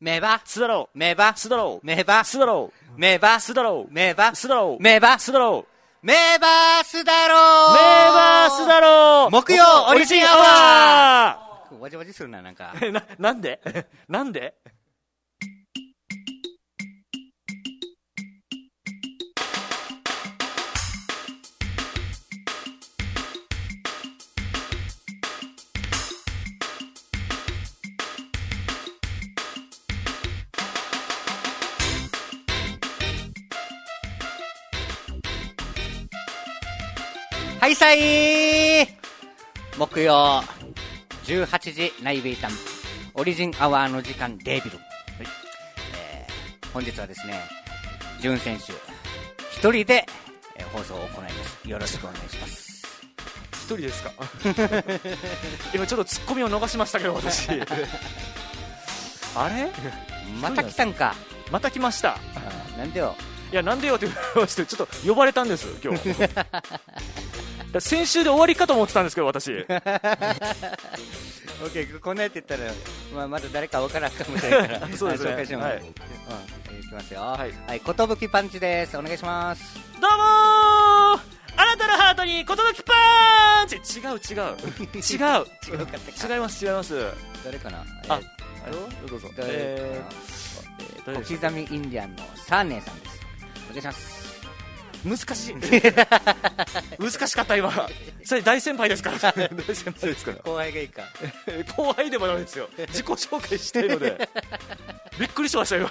メバスだろうメバスだろうメバスだろうメバスだろうメバスだろうメバスだろうメバスだろうメバスだろう木曜オリジンアワーわじわじするな、なんかなんでなんではいさい木曜18時ナイビータンオリジンアワーの時間デビル、本日はですねジュン選手一人で、放送を行います。よろしくお願いします。 一人ですか今ちょっとツッコミを逃しましたけど私あれまた来たんか。 また来ました。 なんでよ。 いやなんでよって言われましてちょっと呼ばれたんです今日先週で終わりかと思ってたんですけど私オッケー、こんなやって言ったら、まだ誰か分からんかもしれないからそうですね、 紹介します、 はい、 いきますよ。 はい、 はい、ことぶきパンチです。お願いします。 どうもー、あなたのハートにことぶきパンチ。違う違います誰かな。 どうぞ。 小刻みインディアンのサーネーさんです。お願いします。 難しい難しかった今それ大先輩ですから大先輩ですから後輩がいいか後輩でもダメですよ自己紹介したいのでびっくりしました今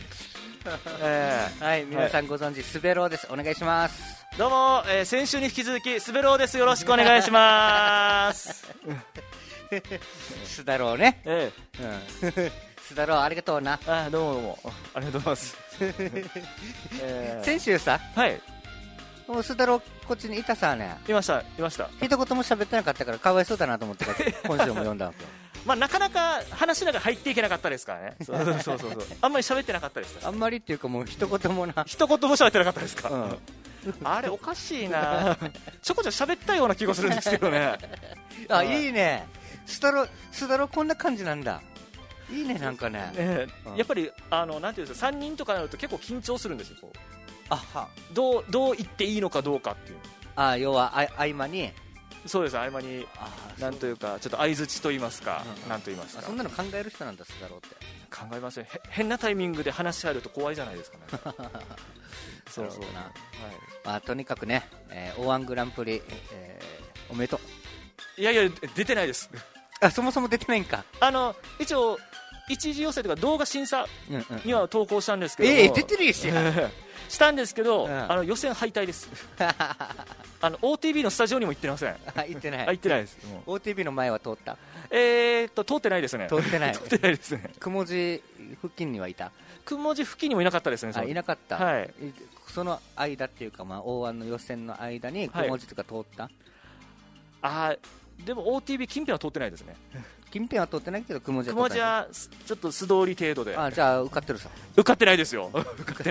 はい、皆さんご存知、スベローです。お願いします。 どうも、先週に引き続きスベローです。よろしくお願いしますスだろうね、スだろう、ありがとうな。 どうもありがとうございます、 先週さ、 はい、 もうスだろうこっちにいたさね。 いました一言も喋ってなかったからかわいそうだなと思って今週も読んだわけよまあ、なかなか話の中入っていけなかったですからねそうあんまり喋ってなかったです。 あんまりっていうかもう一言も喋ってなかったですか、あれおかしいなちょこちょこ喋ったような気がするんですけどねいいね、スだろこんな感じなんだ。いいね、なんかね、 やっぱりなんていうんですか、3人とかになると結構緊張するんですよ。こうどう言っていいのかどうかっていう。 要は合間に。 そうです、合間になんというかちょっと相づちと言いますか、なんと言いますか。 そんなの考える人なんだ、スだろうって。 考えますよ。変なタイミングで話し合えると怖いじゃないですかねそうな、とにかくね、O−1グランプリ、おめでとう。いや出てないですそもそも出てないんか。 一応一次予選というか動画審査には投稿したんですけど出てるししたんですけど、予選敗退ですOTB のスタジオにも行ってません。 行ってないです。 OTB の前は通った。 通ってないですね。 通ってないですね。 くもじ付近にはいた。 くもじ付近にもいなかったですね。 いなかった、 はい、 その間っていうか、O−1 の予選の間にくもじとか通った、 でも OTB 近辺は通ってないですね。 近辺は通ってないけどくもじはちょっと素通り程度で。 じゃあ受かってるさ。 受かってないですよ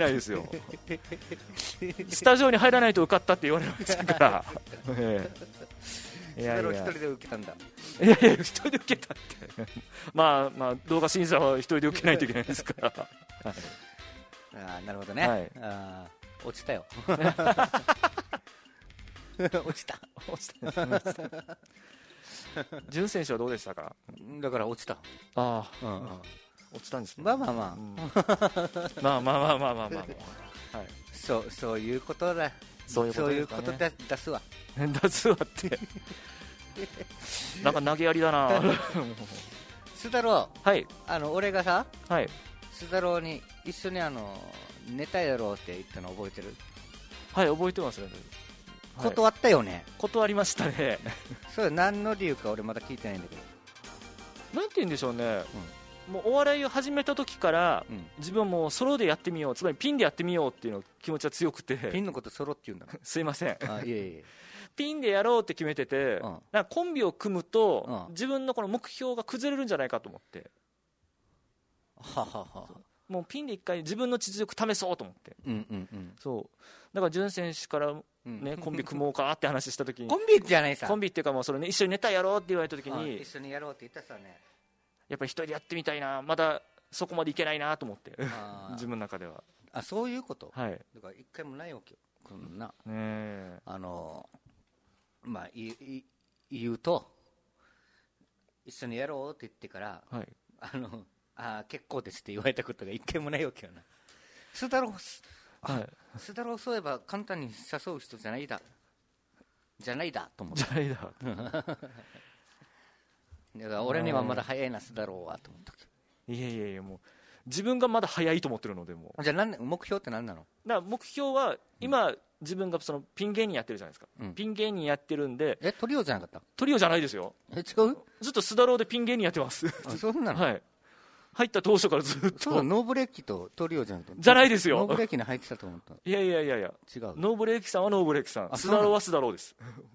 スタジオに入らないと受かったって言われませんからいや一人で受けたんだ。 いや一人で受けたってまあ動画審査は一人で受けないといけないですからなるほどね、落ちたよ落ちた潤選手はどうでしたか。 だから落ちた。 落ちたんですね。 まあそういうことだ。そういうことで出すわってなんか投げやりだなスだろう、 はい、 俺がさ、 はい、 スだろうに一緒にネタやろうって言ったの覚えてる。 はい、覚えてますね。 断ったよね。 断りましたねそれ何の理由か俺まだ聞いてないんだけど。 なんて言うんでしょうね、もうお笑いを始めた時から、自分はもうソロでやってみよう、つまりピンでやってみようっていうの気持ちは強くて。 ピンのことソロって言うんだすいませんいえピンでやろうって決めてて、なんかコンビを組むと、自分のこの目標が崩れるんじゃないかと思って、もうピンで一回自分の実力試そうと思って、そうだから潤選手からね、コンビ組もうかって話した時にコンビじゃないさ、 コンビっていうかもうそれ、ね、一緒にネタやろうって言われた時に、 一緒にやろうって言ったさね、 やっぱり一人でやってみたいな、まだそこまでいけないなと思って自分の中では。 あ、そういうこと。 はい。 だから一回もないわけよ。こんな。 ねまあ、言うと、一緒にやろうって言ってから、 はい。 結構ですって言われたことが一回もないわけよな。須田郎、 はい。 須田郎そういえば簡単に誘う人じゃないだと思って。 じゃないだ。 だから俺にはまだ早いな、須田郎はと思ったけど。 いやいやいや、もう自分がまだ早いと思ってるので、もう。 じゃあ目標って何なの？ だから目標は今、自分がそのピン芸人やってるじゃないですか、ピン芸人やってるんで。 トリオじゃなかった？ トリオじゃないですよ。 違う？ ずっと須田郎でピン芸人やってます。 そうなの？ はい。入った当初からずっと。 そうだ、ノーブレーキとトリオじゃなくて。 じゃないですよ。 ノーブレーキに入ってたと思った。 いやいやいやいや、 違う。 ノーブレーキさんはノーブレーキさん、須田郎は須田郎です。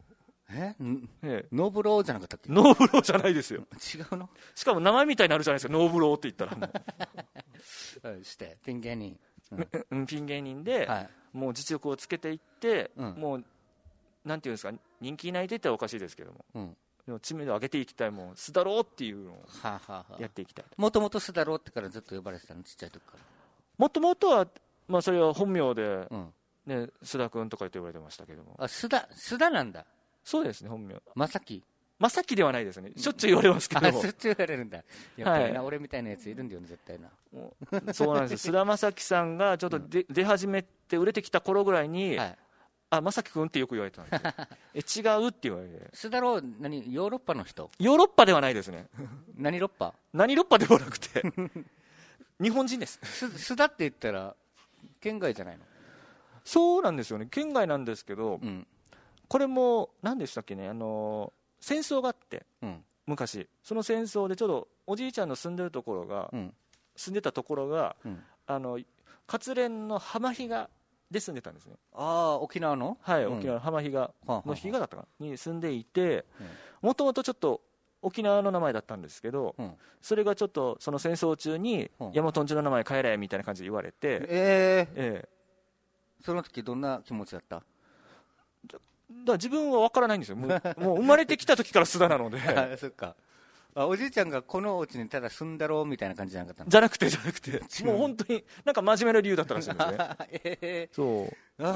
ノーブローじゃなかったっけ？ ノーブローじゃないですよ。 違うの？ しかも名前みたいになるじゃないですか、ノーブローって言ったらもうしてピン芸人、 ピン芸人で、はい、もう実力をつけていって、もうなんていうんですか、人気ないって言ったらおかしいですけども、でも知名度を上げていきたい、もう須田郎っていうのをやっていきたい。 もともと須田郎ってからずっと呼ばれてたの？ちっちゃい時から。 もともとは、まあ、それは本名で、ね、須田君とか言って呼ばれてましたけども。 あ、須田なんだ。 そうですね、本名。 正樹ではないですね。しょっちゅう言われますけども。 しょっちゅう言われるんだ。やっぱりな、俺みたいなやついるんだよね、絶対な。 そうなんですよ。須田正樹さんがちょっと出始めて売れてきた頃ぐらいに、正樹君ってよく言われてたんですよ。違うって言われて。 須田郎、ヨーロッパの人？ ヨーロッパではないですね。 何ロッパでもなくて。日本人です。 須田って言ったら、県外じゃないの？ そうなんですよね。県外なんですけど、これも何でしたっけね、戦争があって、昔その戦争でちょうどおじいちゃんの住んでたところが、活連の浜比嘉で住んでたんですね。 沖縄の？ はい、沖縄の浜比嘉の比嘉だったかなに住んでいて、もともとちょっと沖縄の名前だったんですけど、それがちょっとその戦争中に大和んちの名前変えれみたいな感じで言われて、 その時どんな気持ちだった？ 自分は分からないんですよ。もう生まれてきた時から須田なので。 そっか。おじいちゃんがこのお家にただ住んだろうみたいな感じじゃなかったの？ じゃなくてもう本当になんか真面目な理由だったらしいんですね。そう。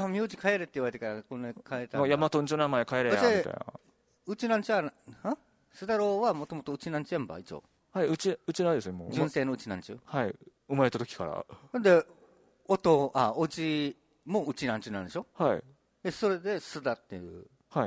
名字変えるって言われてからこんな変えた。 大和んちの名前変えれやみたいな。 うちなんちゃ須田郎はもともとうちなんちやんば一応。 はい、うちなんですよ。もう純正のうちなんちゅう。 はい、生まれた時から。 でおじもうちなんちゅうなんでしょ？ はい。 それで須田っていう。 はい。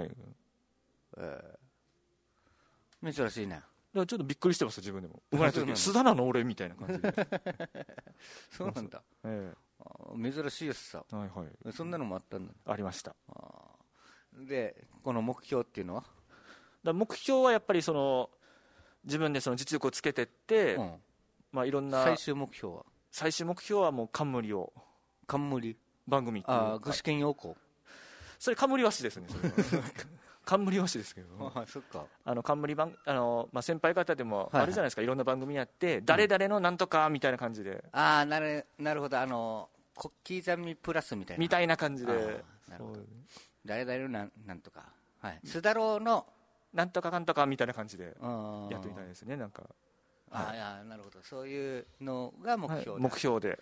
珍しいね。 ちょっとびっくりしてます、自分でも。生まれた時須田なの俺みたいな感じで。 そうなんだ。珍しいやつさ。 はいはい。 そんなのもあったんだ。 ありました。 でこの目標っていうのは？ 目標はやっぱりその自分でその実力をつけてって、まあいろんな最終目標はもう冠番組っていう。 具志堅用高。 それ冠和紙ですね。冠和紙ですけど。 そっか。 冠先輩方でもあるじゃないですか、いろんな番組やって誰々のなんとかみたいな感じで。 なるほど。小刻みプラスみたいな感じで。 誰々のなんとか。須田郎のなんとかかんとかみたいな感じでやってみたいですね。なんか。 なるほど。そういうのが目標。 目標で。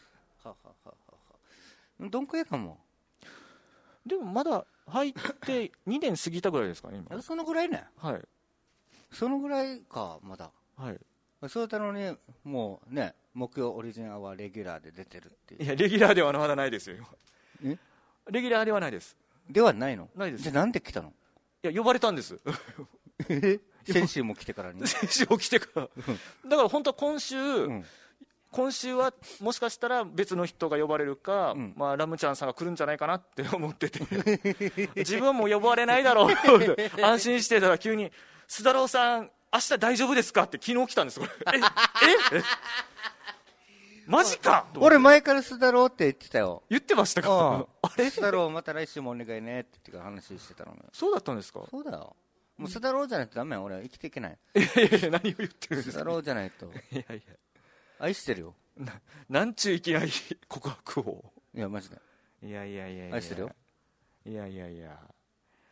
どんくらいかも。 でもまだ入って2年過ぎたぐらいですかね、今。 そのぐらいね。 はい。 そのぐらいか、まだ。 はい。 そうだのに、もうね、木曜オリジンアワーレギュラーで出てるっていう。 いや、レギュラーではまだないですよ、今。レギュラーではないです。 ではないの？ ないです。 じゃあなんで来たの？ いや、呼ばれたんです。 先週も来てからに。 先週も来てから。だから本当は今週はもしかしたら別の人が呼ばれるか、ラムちゃんさんが来るんじゃないかなって思ってて自分も呼ばれないだろうって安心してたら急に「須田郎さん明日大丈夫ですか?」って昨日来たんです。えマジか。 俺前から須田郎って言ってたよ。 言ってましたか？ 須田郎また来週もお願いねって言って話してたのね。 そうだったんですか？ そうだよ。もう須田郎じゃないとダメよ。俺は生きていけない。 いや何を言ってるんですか？ 須田郎じゃないと。 いや愛してるよ。 なんちゅういきなり告白を。 いやマジで。 いや愛してるよ。 いや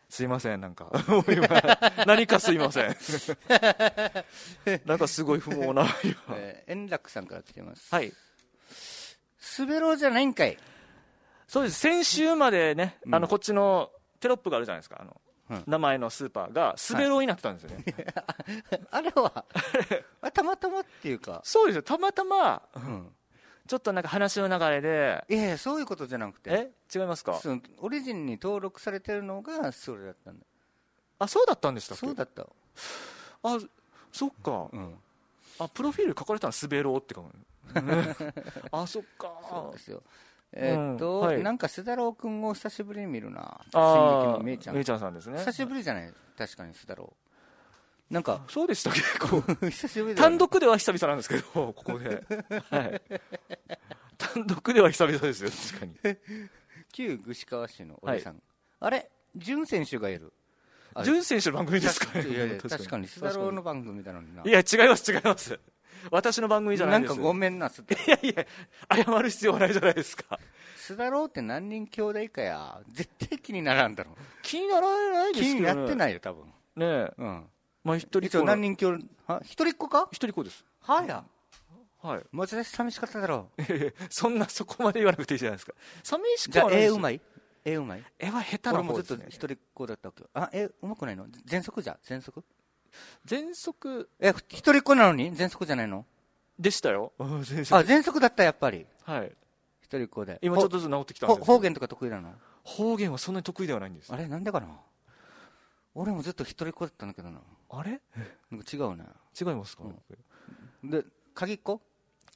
すいません、なんかもう今何かすいませんなんかすごい不毛な円楽さんから来てます。 はい、 滑ろうじゃないんかい。 そうです。先週までね、こっちのテロップがあるじゃないですか、名前のスーパーが滑ろうになってたんですよね、 あれはたまたまっていうか、 そうですよ、たまたま、ちょっとなんか話の流れで、 いやそういうことじゃなくて、 違いますか。 オリジンに登録されてるのがそれだったんだ。 あ、そうだったんでしたっけ。 そうだった。 あ、そっか、あ、プロフィール書かれたの滑ろうって書くあ、そっか。 そうですよ。なんか須田郎君を久しぶりに見るな。進撃のめいちゃん。 めいちゃんさんですね。 久しぶりじゃない。確かに須田郎。なんかそうでしたっけ。 久しぶり単独では久々なんですけど、ここで、はい、単独では久々ですよ、確かに。 旧串川市のおじさん、あれ潤選手がいる。 潤選手の番組ですか。 いやいや確かに須田郎の番組だのにな。 いや違います違います、私の番組じゃないです。 なんかごめんな。いやいや、謝る必要はないじゃないですか。 須田郎って何人兄弟かや、絶対気にならんだろ。 気にならないですけど、ね、 気になってないよ多分ねえ。まあ一人っ子。 何人兄弟。一人っ子か。 一人っ子です。 はや。 はい。 もうちょっと寂しかっただろう。 そこまで言わなくていいじゃないですか。寂しくはないです。 じゃあうまい。うまい。 は下手な方ですね。 俺もずっと一人っ子だったわけよ。うまくないの。全速じゃ。全速一人っ子なのに全速じゃないのでしたよ。 全速だったやっぱり。 はい。 一人っ子で。 今ちょっとずつ治ってきたんです。 方言とか得意なの。 方言はそんなに得意ではないんです。 あれなんでかな。俺もずっと一人っ子だったんだけどな。 あれなんか違うね。 違いますか。 で鍵っ子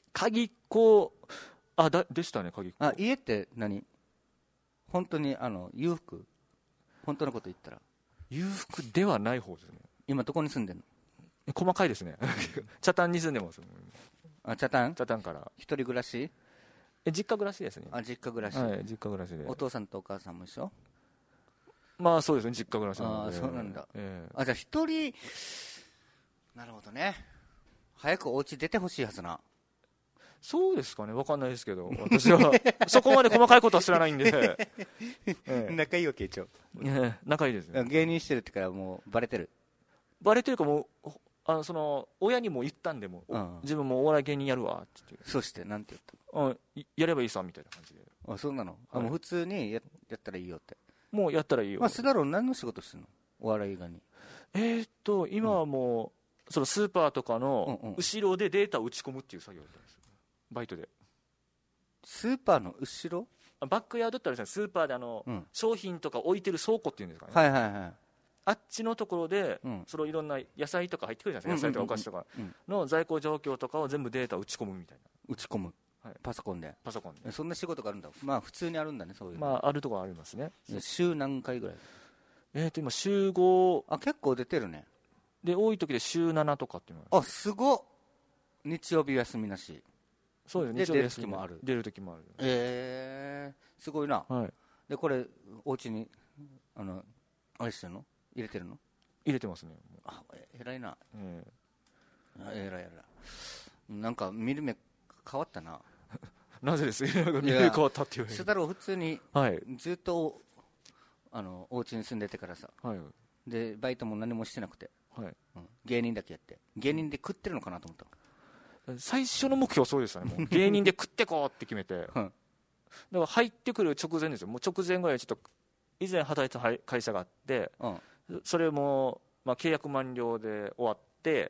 でしたね。鍵っ子。 家って何。本当に裕福。本当のこと言ったら裕福ではない方ですね。 今どこに住んでんの。 細かいですね北谷に住んでます。 北谷から一人暮らし。 実家暮らしですね。 実家暮らし。 はい、実家暮らしで。 お父さんとお母さんも一緒。 まあそうですね、実家暮らしなので。 そうなんだ。じゃあ一人。なるほどね。早くお家出てほしいはずな。 そうですかね、分かんないですけど、私はそこまで細かいことは知らないんで仲いいわけ一応。 仲いいですね。 芸人してるってからもうバレてるかもう、その親にも言ったんでも、自分もお笑い芸人やるわって言って。 そしてなんて言った。 やればいいさみたいな感じで。 そうなの。もう普通にやったらいいよって。 もうやったらいいよ。 須田郎何の仕事してんの。お笑い以外に。 今はもう、そのスーパーとかの後ろでデータを打ち込むっていう作業だったんです。バイトで。 スーパーの後ろ。 バックヤードってあるじゃないですか。スーパーで商品とか置いてる倉庫っていうんですかね。 はいはいはい。 あっちのところで、そのいろんな野菜とか入ってくるじゃないですか。野菜とかお菓子とかの在庫状況とかを全部データ打ち込むみたいな。 打ち込む。パソコンで。そんな仕事があるんだ。まあ普通にあるんだね、そういう。 まああるところありますね。 週何回ぐらい。 今週5。 結構出てるね。 で多い時で週7とかっていうのは。 すごっ。日曜日休みなし。 そうですね。 出る時もある。 出る時もある。すごいな。でこれお家にあれしてるの。入れてるの。 入れてますね。 偉いな。偉い。なんか見る目変わったな。 なぜですか。見る目変わったっていう。 須田郎普通にずっとお家に住んでてからさ。でバイトも何もしてなくて。芸人だけやって。芸人で食ってるのかなと思った。 最初の目標はそうでしたね。もう芸人で食ってこうって決めて、だから入ってくる直前ですよ。もう直前ぐらいちょっと以前働いた会社があって、それも、契約満了で終わって、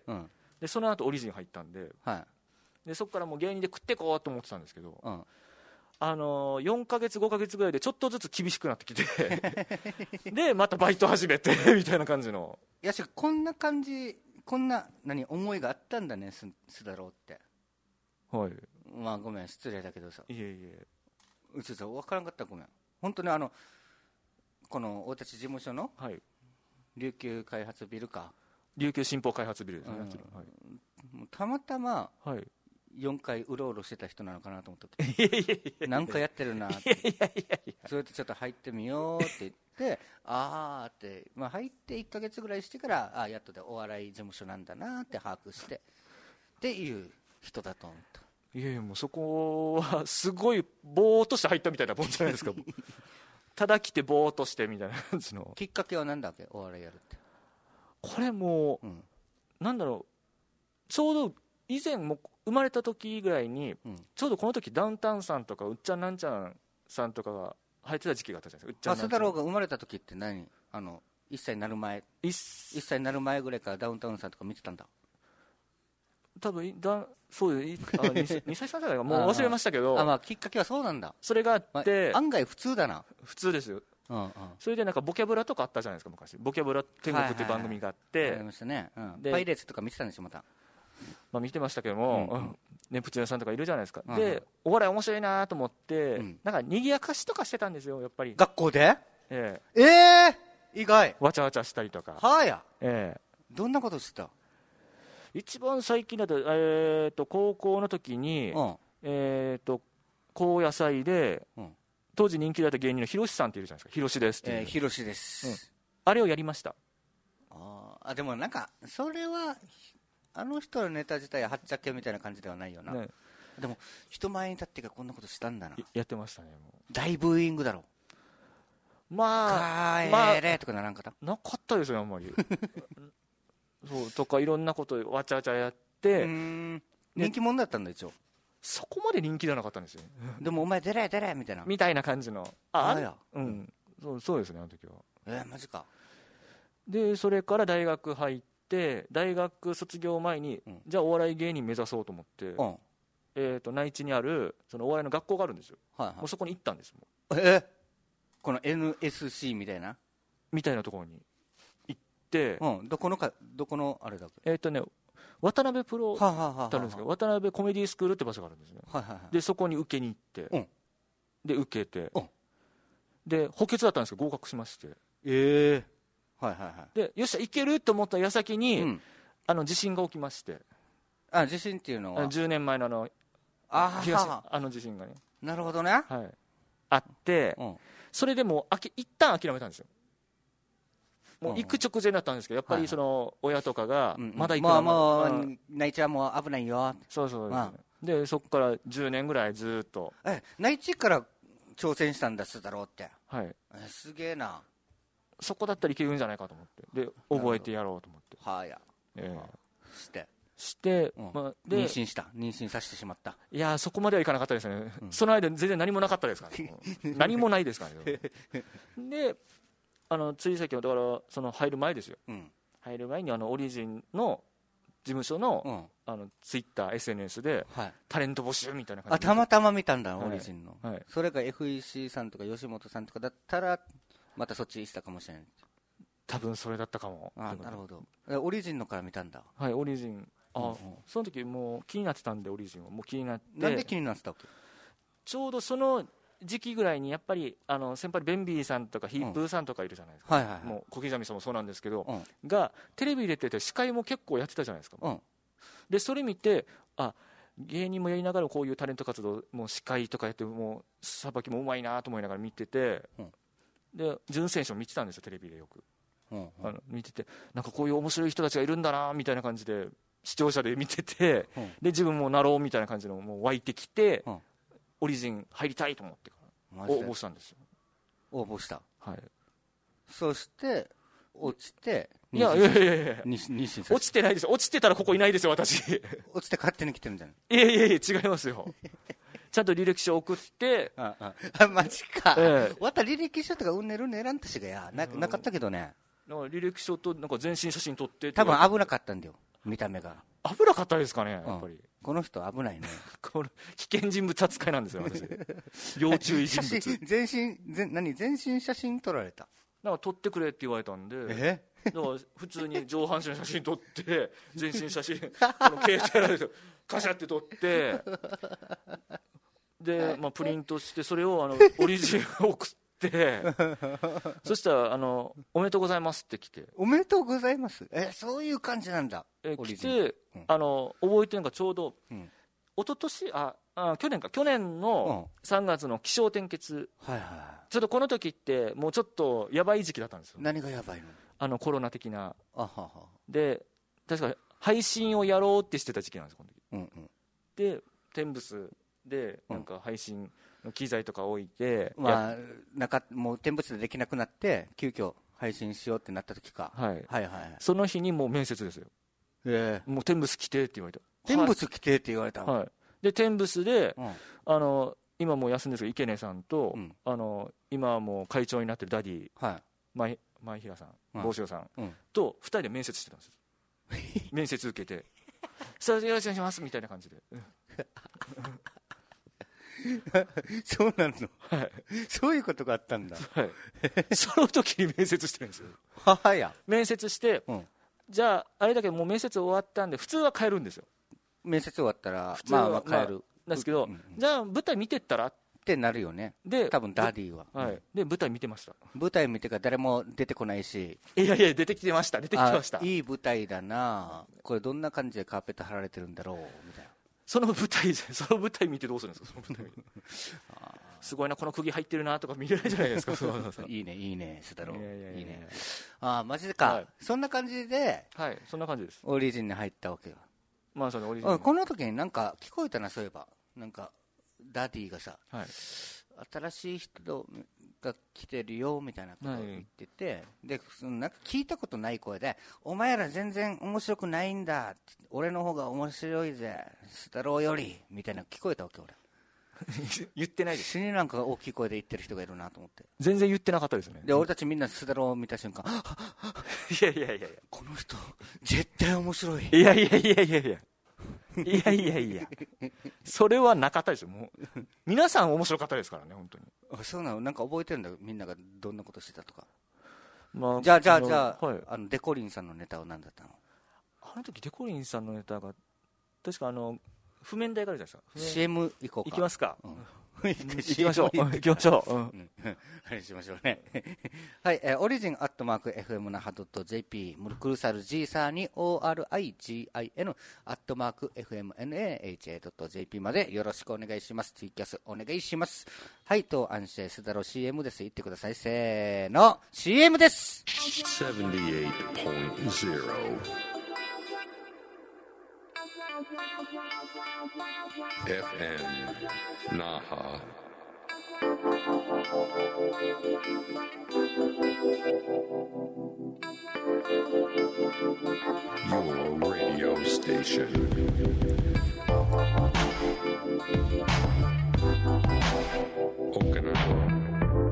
でその後オリジン入ったんで、でそこからもう芸人で食ってこうと思ってたんですけど、4ヶ月5ヶ月ぐらいでちょっとずつ厳しくなってきてでまたバイト始めてみたいな感じの。 いやこんな感じ。こんな思いがあったんだね、須田郎って。 はい。 まあごめん失礼だけどさ。 いえ。 うつさ分からんかったらごめん。本当にこの大立事務所の琉球開発ビルか。 琉球新報開発ビルですね。 たまたま4回うろうろしてた人なのかなと思ってなんかやってるなって。それでちょっと入ってみようって言って。って、入って1ヶ月ぐらいしてからやっとでお笑い事務所なんだなって把握してっていう人だと思った。 いやもうそこはすごいぼーっとして入ったみたいなもんじゃないですかただ来てぼーっとしてみたいな感じの。 きっかけは何だっけ、お笑いやるって。 これもう、なんだろう、ちょうど以前も生まれた時ぐらいに、ちょうどこの時ダウンタウンさんとかうっちゃんなんちゃんさんとかが入ってた時期があったじゃないですか。うっちゃんなんちゃん。 須田郎が生まれた時って何、1歳になる前、1歳になる前ぐらいからダウンタウンさんとか見てたんだ。 多分そういう2歳3歳だかもう忘れましたけどまあ、きっかけはそうなんだ。 それがあって、 案外普通だな。 普通ですよ。それでなんかボキャブラとかあったじゃないですか、昔。ボキャブラ天国っていう番組があって、 ありましたね。パイレーツとか見てたんでしょ、また。 見てましたけども、ネプチューンさんとかいるじゃないですか。で、お笑い面白いなと思って、なんか賑やかしとかしてたんですよ、やっぱり。 学校で？意外。 わちゃわちゃしたりとか。 どんなことしてた？ 一番最近だと、高校の時に、高野菜で、当時人気だった芸人のひろしさんっているじゃないですか。ひろしですっていう。 ひろしです。 あれをやりました。 でもなんか、それは、あの人のネタ自体ははっちゃけみたいな感じではないよな。でも、人前に立ってからこんなことしたんだな。 やってましたね、もう。 大ブーイングだろ。とかならんかった？ なかったですよ、あんまり。そうとかいろんなことわちゃわちゃやって、 人気者だったんだ、一応。 そこまで人気じゃなかったんですよ。 でもお前出れ出れみたいな。 みたいな感じの。そうですね、あの時は。 マジか。 で、それから大学入って、大学卒業前に、じゃあお笑い芸人目指そうと思って、内地にあるそのお笑いの学校があるんですよ。もうそこに行ったんです。 この NSC みたいなところに行って、 どこのあれだっけ？ 渡辺プロってあるんですけど、渡辺コメディスクールって場所があるんですね。でそこに受けに行って、で受けて、で補欠だったんですけど合格しまして、でよっしゃいけると思った矢先に、地震が起きまして。 地震っていうのは 10年前の地震がね。 なるほどね。 あって、それでもう一旦諦めたんですよ。もう行く直前だったんですけど、やっぱりその親とかがまだ行くのもう内地はもう危ないよ。 でそこから10年ぐらいずっと。 内地から挑戦したんだだろうって。すげえな。 そこだったらいけるんじゃないかと思って、で覚えてやろうと思って、して妊娠させてしまった。 いやそこまではいかなかったですね。その間全然何もなかったですからね。何もないですからね。でつい先はだからその入る前ですよ。入る前にオリジンの事務所のツイッター SNS でタレント募集みたいな感じで、 たまたま見たんだ、オリジンの。それが FEC さんとか吉本さんとかだったらまたそっち行ったかもしれない。 多分それだったかも。 なるほど。オリジンのから見たんだ。 オリジン。その時もう気になってたんで、オリジンはもう気になって。 なんで気になってたっけ？ ちょうどその時期ぐらいにやっぱり先輩ベンビーさんとかヒップーさんとかいるじゃないですか。もう小刻みさんもそうなんですけど、がテレビ出てて司会も結構やってたじゃないですか。でそれ見て、芸人もやりながらこういうタレント活動もう司会とかやってもうさばきもうまいなと思いながら見てて、で準選手も見てたんですよ、テレビでよく。見てて、なんかこういう面白い人たちがいるんだなみたいな感じで視聴者で見てて、で自分もなろうみたいな感じのもう湧いてきて、オリジン入りたいと思ってから応募したんですよ。 応募した。そして落ちて。 いや落ちてないです。落ちてたらここいないですよ、私。 落ちて勝手に来てるんじゃない？ 違いますよ。ちゃんと履歴書送って。 マジか。わた履歴書とかうんねるねらんたしがやなかったけどね。 履歴書となんか全身写真撮って。 多分危なかったんだよ、見た目が。 危なかったですかね、やっぱり。 この人危ないね。 これ危険人物扱いなんですよ、私。要注意人物。 全身写真撮られた。 なんか撮ってくれって言われたんで。だから普通に上半身の写真撮って全身写真携帯でカシャって撮ってで、プリントしてそれをオリジンを送ってそしたらおめでとうございますって来て。 おめでとうございます。そういう感じなんだ。 来て、覚えてるのがちょうど、一昨年去年の3月の起承転結、ちょっとこの時ってもうちょっとやばい時期だったんですよ。 何がやばいの？ コロナ的な。で確か配信をやろうってしてた時期なんです、この時。で天ブスでなんか配信の機材とか置いて、 まあ、もう天物でできなくなって急遽配信しようってなった時か、 はい、 はいはいはい。 その日にもう面接ですよ。もう天物来てって言われた。 天物来てって言われたの、 はい、で天物で、今もう休んでるんですけど池根さんと、今はもう会長になってるダディ、前平さん、帽子尾さん、と2人で面接してたんですよ面接受けてさあよろしくお願いしますみたいな感じでそうなの、はい、そういうことがあったんだ、 はい、その時に面接してるんですよはや面接して、じゃああれだけどもう面接終わったんで普通は帰るんですよ。 面接終わったら普通は帰る、 なんですけど、じゃあ舞台見てったらってなるよね。で多分ダディは、 で舞台見てました。 舞台見てから誰も出てこないし、 いやいや出てきてました。 いい舞台だな、これどんな感じでカーペット張られてるんだろうみたいな。 その舞台見てどうするんですか。その舞台すごいな、この釘入ってるなとか見れないじゃないですかいいねいいね須田郎、いいね。マジでか、そんな感じで、 そんな感じです。 オリジンに入ったわけよ。 まあそのオリジン、 この時になんか聞こえたな、そういえばなんかダディがさ、新しい人が来てるよみたいなことを言ってて、でなんか聞いたことない声で、お前ら全然面白くないんだ、俺の方が面白いぜ須田郎よりみたいな聞こえたわけ俺言ってないです。 死になんか大きい声で言ってる人がいるなと思って、 全然言ってなかったですね。 で俺たちみんな須田郎を見た瞬間いやいやいやこの人絶対面白い、 いやいやいやいやいやいやいやいやそれはなかったですよ。もう皆さん面白かったですからね本当に。 そうなの、なんか覚えてるんだみんながどんなことしてたとか。じゃあ、デコリンさんのネタは何だったの。 あの時デコリンさんのネタが確か譜面台からじゃないですか。 CM 行こうか。 行きますか、 行きましょう行きましょう、 あれしましょうねはい、オリジンアットマーク FM 那覇 .jp ムルクルサル G サーに ORIGIN アットマーク FMNAHA.jp までよろしくお願いします。ツイキャスお願いします。はい、と安心須田郎 CM です。言ってください。せーの CM です。 78.0 FM Naha. Your radio station. Okinawa.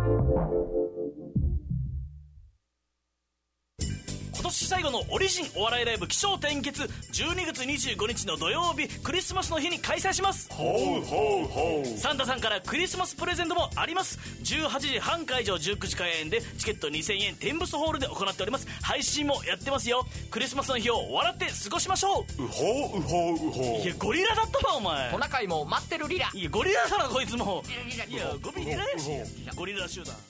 今年最後のオリジンお笑いライブ起承転結、12月25日の土曜日クリスマスの日に開催します。サンタさんからクリスマスプレゼントもあります。18時半会場、19時開演でチケット2000円、天物ホールで行っております。配信もやってますよ。クリスマスの日を笑って過ごしましょう。いやゴリラだったわお前。 トナカイも待ってるリラ。 いやゴリラだなこいつも。いやゴミリラやしゴリラ集団。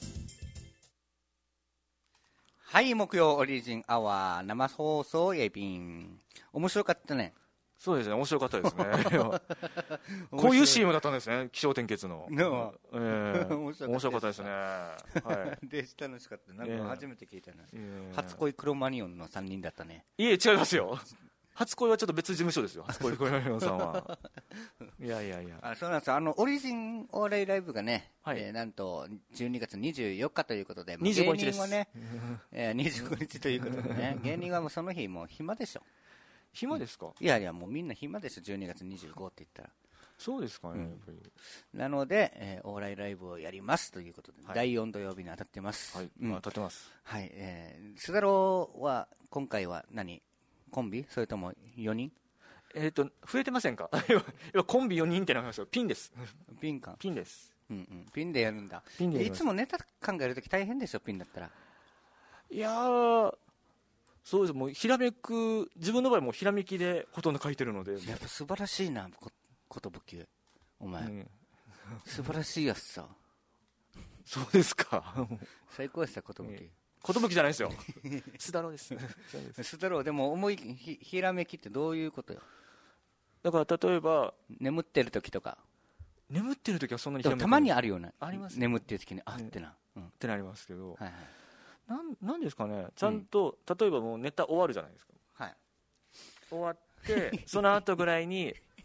はい、木曜オリジンアワー生放送エビン、面白かったね。 そうですね、面白かったですねこういう CM だったんですね、起承転結の。面白かったですね、はい、 で楽しかった。なんか初めて聞いたな、初恋クロマニオンの3人だったね。 いえ違いますよ、初恋はちょっと別事務所ですよ、初恋クロマニオンさんはいやいやいや、 そうなんですよ。オリジンお笑いライブがね、なんと12月24日ということで、 25日です。 芸人はね、25日ということでね、芸人はもうその日もう暇でしょ。 暇ですか。 いやいや、もうみんな暇でしょ、12月25って言ったら。 そうですかね、やっぱり。 なので、お笑いライブをやりますということで、第4土曜日に当たってます。 はい、当たってます。 はい、須田郎は今回は何、コンビそれとも4人？ 増えてませんか今コンビ4人ってなりました。ピンです。 ピンか。 ピンです。 ピンでやるんだ。いつもネタ考えるとき大変でしょ、ピンだったら。 いやー、そうです。もうひらめく、自分の場合もひらめきでほとんど書いてるので。 やっぱ素晴らしいな、ことぶきお前、素晴らしいやつさ。 そうですか。 最高でした、ことぶき。 ことぶきじゃないですよ。須田郎です。 須田郎、でもひらめきってどういうことよ。 だから例えば眠ってる時とか。 眠ってる時はそんなにひらめきたまにあるよね。 あります、 眠ってる時にってな、 ってなりますけど、 はいはい、 なんですかね、ちゃんと、例えばもうネタ終わるじゃないですか、はい、終わってその後ぐらいに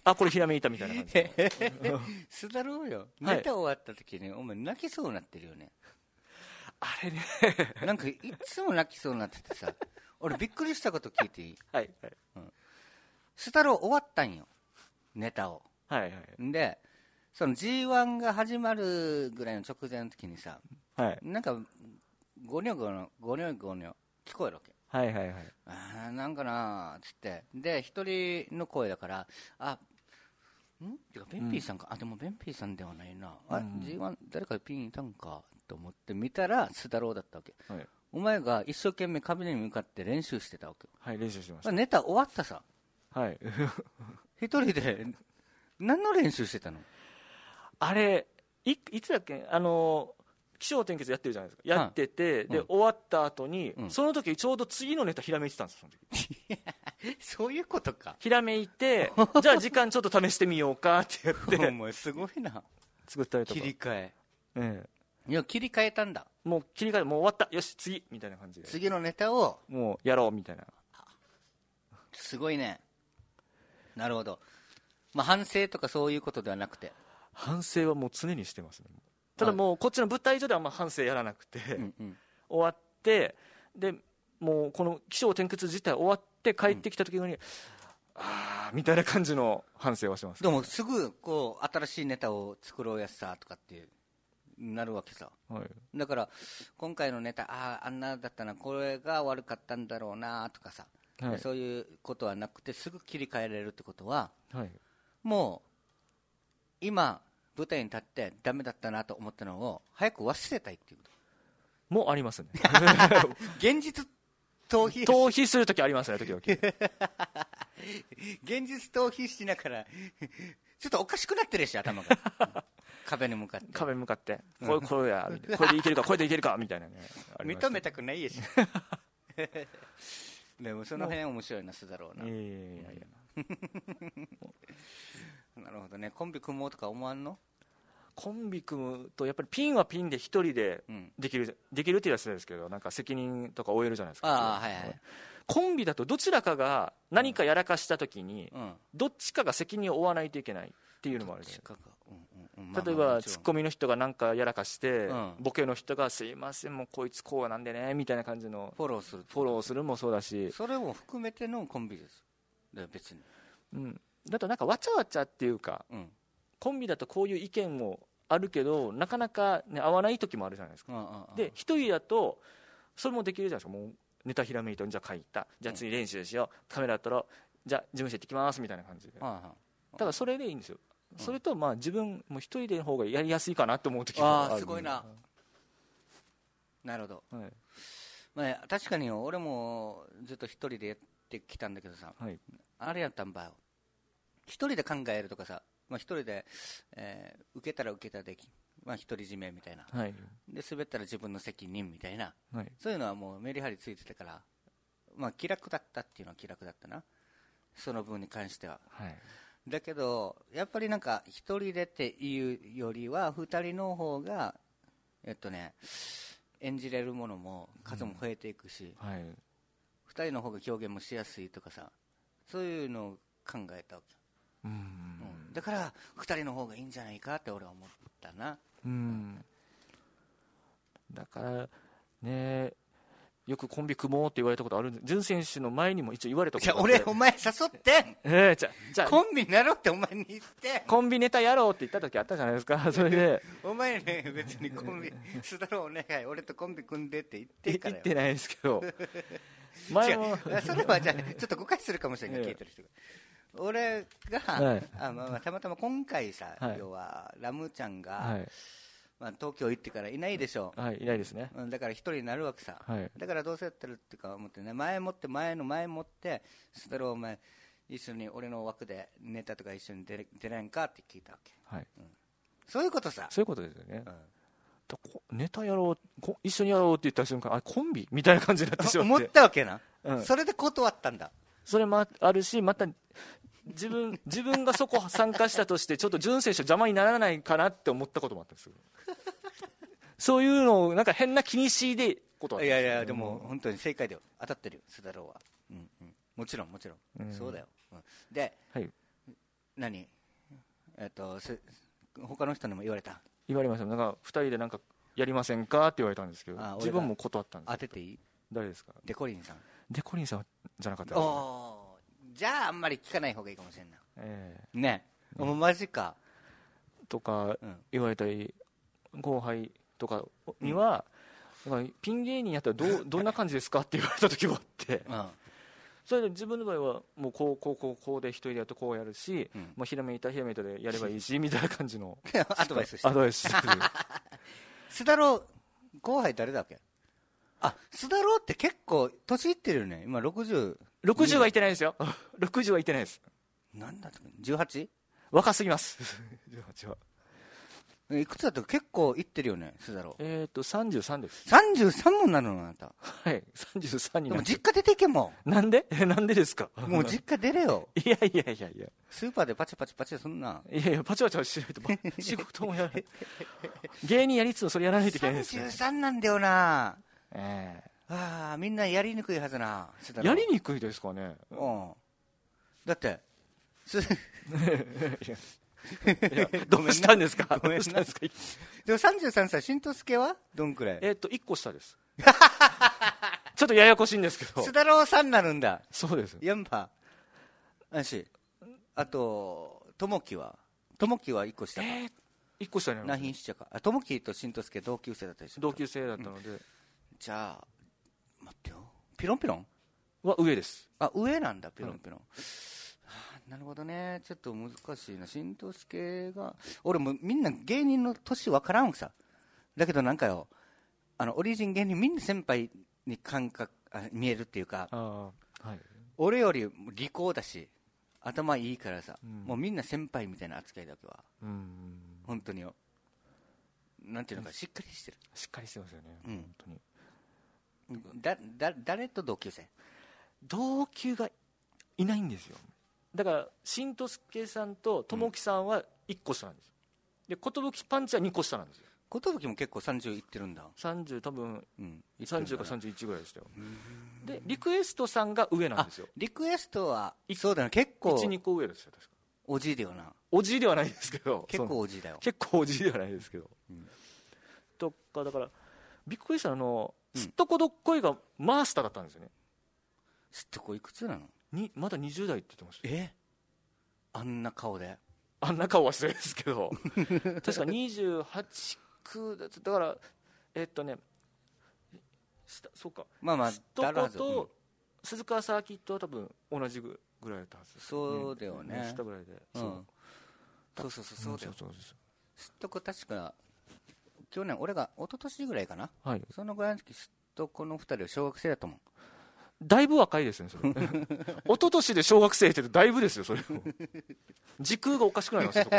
あ、これひらめいたみたいな感じで須田郎よ、ネタ終わった時にお前泣きそうになってるよね。 あれねなんかいつも泣きそうになっててさ、俺びっくりしたこと聞いていい？ はいはい、 須田郎終わったんよ、ネタを。 はいはい、 でその G1 が始まるぐらいの直前の時にさ、 はい、 なんかゴニョゴニョゴニョゴニョ聞こえるわけ。 はいはいはい、 あなんかなーっつって、で一人の声だから、てかベンピーさんか、でもベンピーさんではないな、G1 誰かピンいたんかと思って見たら須田郎だったわけ、はい、お前が一生懸命壁に向かって練習してたわけよ。 はい、練習してました。 ネタ終わったさ、 はい一人で何の練習してたの？ あれ いつだっけ、起承転結やってるじゃないですか、やってて、で終わった後に、その時ちょうど次のネタひらめいてたんですよ、その時そういうことか。 ひらめいてじゃあ時間ちょっと試してみようかってやってお前すごいな、 作ったりとか、 切り替え、 いや切り替えたんだ。 もう切り替えて、もう終わった、よし次みたいな感じで、 次のネタをもうやろうみたいな。 すごいね。なるほど。反省とかそういうことではなくて。 反省はもう常にしてますね。ただもうこっちの舞台上ではあんま反省やらなくて、終わってでもうこの起承転結自体終わって帰ってきた時に、みたいな感じの反省はします。 でもすぐこう新しいネタを作ろうやさとかってなるわけさ、はい、だから今回のネタあんなだったな、これが悪かったんだろうなとかさ、はい、そういうことはなくてすぐ切り替えられるってことは、はい、もう今舞台に立ってダメだったなと思ったのを早く忘れたいっていうこともありますね現実逃避するときありますね、時々 現実逃避しながらちょっとおかしくなってるし、頭が壁に向かってこれやこれでいけるかこれでいけるかみたいなね認めたくないやしでもその辺面白いな、須田郎な。なるほどね。コンビ組もうとか思わんの？ コンビ組むとやっぱりピンはピンで一人でできるって言うのは失礼ですけど、なんか責任とか負えるじゃないですか。 はいはい、 コンビだとどちらかが何かやらかした時に、どっちかが責任を負わないといけないっていうのもあるじゃないですか。例えばツッコミの人が何かやらかして、ボケの人がすいませんもうこいつこうなんでねみたいな感じのフォローするもそうだし、 それも含めてのコンビです。別に、 だとなんかわちゃわちゃっていうか、コンビだとこういう意見もあるけどなかなか、ね、合わない時もあるじゃないですか。で一人だとそれもできるじゃないですか。もうネタひらめいた、じゃあ書いた、じゃあ次練習しよう、カメラ撮ろう、じゃあ事務所行ってきますみたいな感じで、だからそれでいいんですよ。それと自分も一人での方がやりやすいかなと思う時もある。 すごいな、なるほど、確かに俺もずっと一人でやってきたんだけどさ、あれやったんばよ、一人で考えるとかさ、一人で、受けたら受けたで独り占めみたいな、で滑ったら自分の責任みたいな、そういうのはもうメリハリついてたから、気楽だったっていうのは気楽だったな、その分に関しては。だけどやっぱりなんか一人でっていうよりは二人の方が演じれるものも数も増えていくし、二人の方が表現もしやすいとかさ、そういうのを考えたわけ。だから2人の方がいいんじゃないかって俺は思ったな。 だからね、よくコンビ組もうって言われたことあるんで、潤選手の前にも一応言われたことあって、 俺お前誘ってじゃあコンビになろうってお前に言って、 コンビネタやろうって言った時あったじゃないですか。それでお前ね、別にコンビ須田郎お願い、俺とコンビ組んでって言ってるからよ。 言ってないですけど前もそれはじゃあちょっと誤解するかもしれない、聞いてる人が。俺が、たまたま今回さ、要はラムちゃんが、東京行ってからいないでしょ。 いないですね。 だから一人になるわけさ。だからどうせやってるってか思ってね、前もって須田郎お前一緒に俺の枠でネタとか一緒に出れんかって聞いたわけ。そういうことさ。 そういうことですよね。ネタやろう、一緒にやろうって言った瞬間、コンビみたいな感じになってしまって思ったわけな。それで断ったんだ。 それもあるし、また自分がそこ参加したとしてちょっと潤選手邪魔にならないかなって思ったこともあったんですよそういうのをなんか変な気にしでことは。 いやでも本当に正解だよ、当たってるよ須田郎は。もちろんそうだよ。で、 何他の人にも言われた？ 言われました。なんか2人でなんかやりませんかって言われたんですけど、 あ、 自分も断ったんです。 当てていい？ 誰ですか？ デコリンさん。 デコリンさんじゃなかったです。 おー、じゃああんまり聞かない方がいいかもしれんな。ね、もうマジか。 とか言われたり、後輩とかには、なんかピン芸人やったらどんな感じですかって言われた時もあって、それで自分の場合はもうこうで一人でやるとこうやるし、まあ、ひらめいたでやればいいしみたいな感じのアドバイスして。 アドバイスして須田郎後輩誰だっけ？あ、須田郎って結構年いってるよね。今60 はいってないですよ。60はいってないです。 なんだったか 18？ 若すぎます18は。 いくつだったか？結構いってるよね、須田郎。 33です。 33もなるの？あなた。 はい、33になる。 でも実家出ていけもん。なんでですか？ もう実家出れよ。 いやスーパーでパチパチそんな。 いやパチパチはしないと仕事もやらない芸人やりつつもそれやらないといけないです、ね、 33なんだよな。ああ、みんなやりにくいはずな。 やりにくいですかね。 だってどうしたんですか？ ごめんな。でも33歳、新藤助はどんくらい ？1個下ですちょっとややこしいんですけど。 須田郎さんになるんだ。 そうです。 やんばあと友樹は1個下か。 1個下になる。 ナヒンシチャか。友樹と新藤助同級生だったでしょ。 同級生だったので、 じゃあ待ってよ、ピロンピロンは上です。 あ、上なんだ、ピロンピロン。なるほどね。ちょっと難しいな。新藤助が、俺もみんな芸人の年分からんさ。だけどなんかよ、オリジン芸人みんな先輩に見えるっていうか、 はい、 俺より利口だし頭いいからさ、もうみんな先輩みたいな扱いだけは、本当によ、なんていうのか、しっかりしてる。 しっかりしてますよね、本当に。 誰と同級生？ 同級がいないんですよ。だから新藤助さんと友樹さんは1個下なんですよ。で寿パンチは2個下なんですよ。 寿も結構30いってるんだ。 30多分、30か31ぐらいでしたよ。でリクエストさんが上なんですよ。 リクエストはそうだね、結構 1,2 個上ですよ。確かおじいだよな。 おじいではないですけど、 結構おじいだよ。 結構おじいではないですけど、とかだからびっくりしたのすっとこどっこいがマースターだったんですよね。 すっとこいくつなの？ まだ20代って言ってました。 あんな顔で。 あんな顔は失礼ですけど確か28、9だからそうか、すっとこと鈴川サーキットは多分同じぐらいだったはずです。 そうだよね。 下ぐらいで。 そうだよ。すっとこ確か去年、俺が一昨年ぐらいかな、そのぐらいの時、すっとこの2人は小学生だと思う。 だいぶ若いですね、それ。一昨年で小学生ってだいぶですよ、それ。時空がおかしくなりますよ、そこ